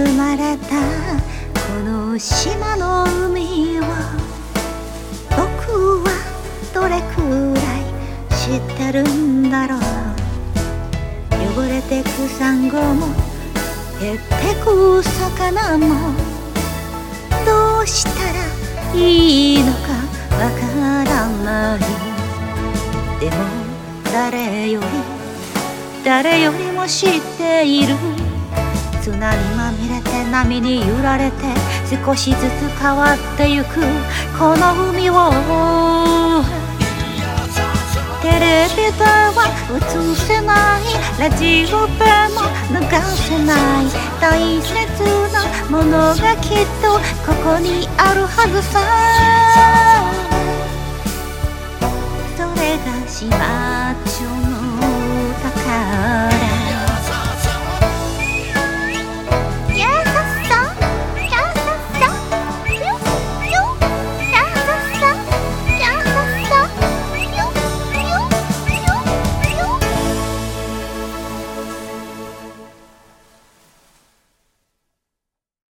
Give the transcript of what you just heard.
生まれたこの島の海を僕はどれくらい知ってるんだろう。汚れてくサンゴも減ってく魚もどうしたらいいのかわからない。でも誰よりも知っている。砂にまみれて波に揺られて少しずつ変わってゆくこの海をテレビでは映せない、ラジオでも流せない大切なものがきっとここにあるはずさ。それが島